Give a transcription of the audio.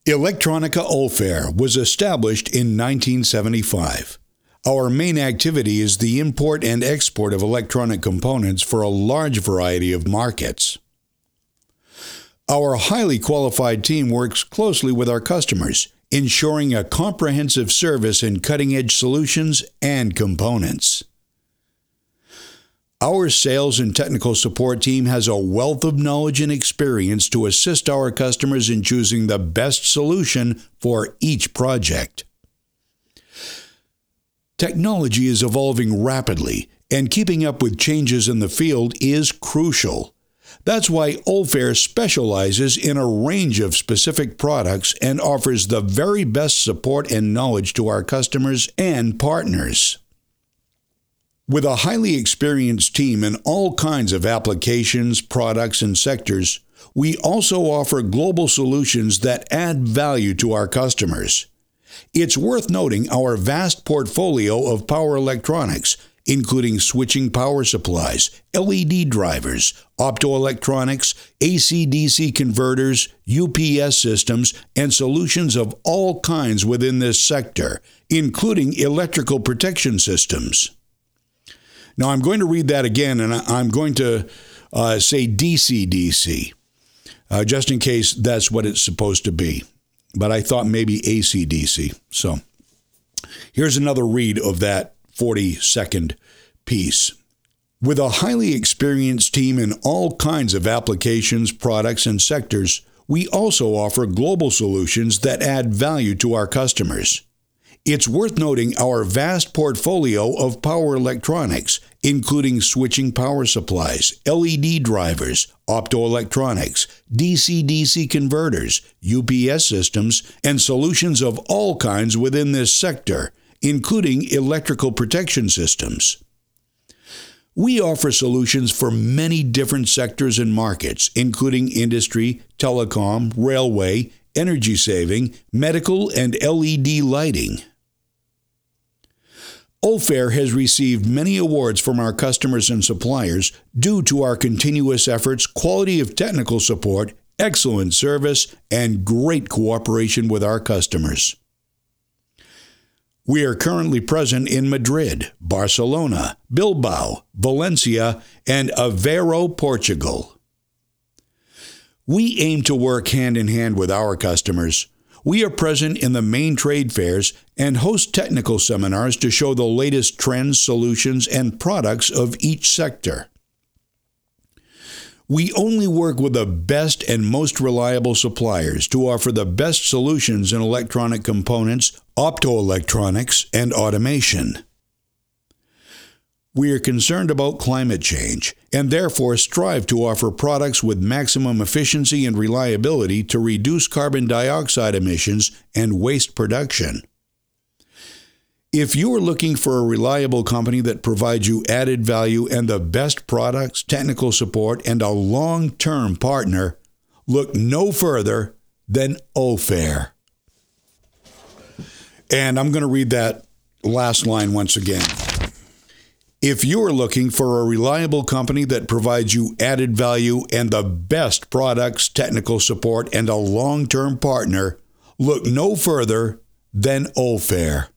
Electronica Ulfair was established in 1975. Our main activity is the import and export of electronic components for a large variety of markets. Our highly qualified team works closely with our customers, ensuring a comprehensive service in cutting-edge solutions and components. Our sales and technical support team has a wealth of knowledge and experience to assist our customers in choosing the best solution for each project. Technology is evolving rapidly, and keeping up with changes in the field is crucial. That's why Ulfair specializes in a range of specific products and offers the very best support and knowledge to our customers and partners. With a highly experienced team in all kinds of applications, products, and sectors, we also offer global solutions that add value to our customers. It's worth noting our vast portfolio of power electronics, including switching power supplies, LED drivers, optoelectronics, AC/DC converters, UPS systems, and solutions of all kinds within this sector, including electrical protection systems. Now, I'm going to read that again, and I'm going to say DC/DC, just in case that's what it's supposed to be. But I thought maybe AC/DC. So here's another read of that 40-second piece. With a highly experienced team in all kinds of applications, products, and sectors, we also offer global solutions that add value to our customers. It's worth noting our vast portfolio of power electronics, including switching power supplies, LED drivers, optoelectronics, DC/DC converters, UPS systems, and solutions of all kinds within this sector, including electrical protection systems. We offer solutions for many different sectors and markets, including industry, telecom, railway, energy saving, medical, and LED lighting. Ulfair has received many awards from our customers and suppliers due to our continuous efforts, quality of technical support, excellent service, and great cooperation with our customers. We are currently present in Madrid, Barcelona, Bilbao, Valencia, and Aveiro, Portugal. We aim to work hand in hand with our customers. We are present in the main trade fairs and host technical seminars to show the latest trends, solutions, and products of each sector. We only work with the best and most reliable suppliers to offer the best solutions in electronic components, optoelectronics, and automation. We are concerned about climate change and therefore strive to offer products with maximum efficiency and reliability to reduce carbon dioxide emissions and waste production. If you are looking for a reliable company that provides you added value and the best products, technical support, and a long-term partner, look no further than Ulfair. And I'm going to read that last line once again. If you are looking for a reliable company that provides you added value and the best products, technical support, and a long-term partner, look no further than Ulfair.